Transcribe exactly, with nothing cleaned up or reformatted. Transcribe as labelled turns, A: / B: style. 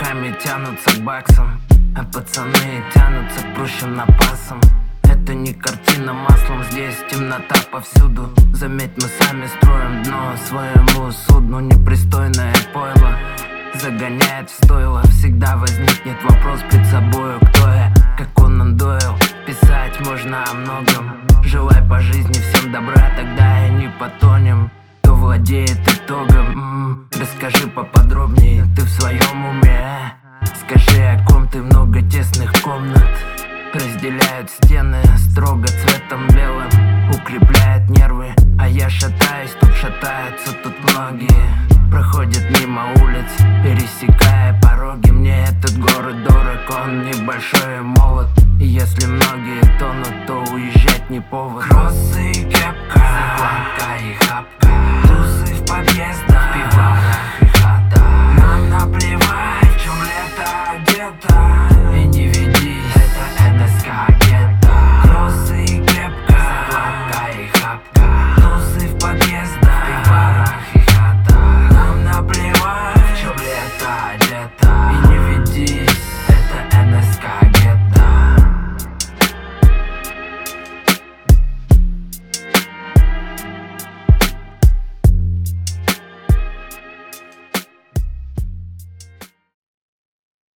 A: руками тянутся к баксам, а пацаны тянутся к прущим напасам. Это не картина маслом, здесь темнота повсюду. Заметь, мы сами строим дно своему судну. Непристойное пойло загоняет в стойло. Всегда возникнет вопрос пред собою: кто я, как Конан Дойл. Писать можно о многом. Желай по жизни всем добра, тогда и не потонем. Кто владеет итогом? М-м, расскажи поподробнее, ты в своем уме? Скажи, о ком ты? Много тесных комнат разделяют стены строго цветом белым, укрепляет нервы. А я шатаюсь, тут шатаются, тут многие проходят мимо улиц, пересекая пороги. Мне этот город дорог, он небольшой и молод. И если многие тонут, то уезжать не повод. Кроссы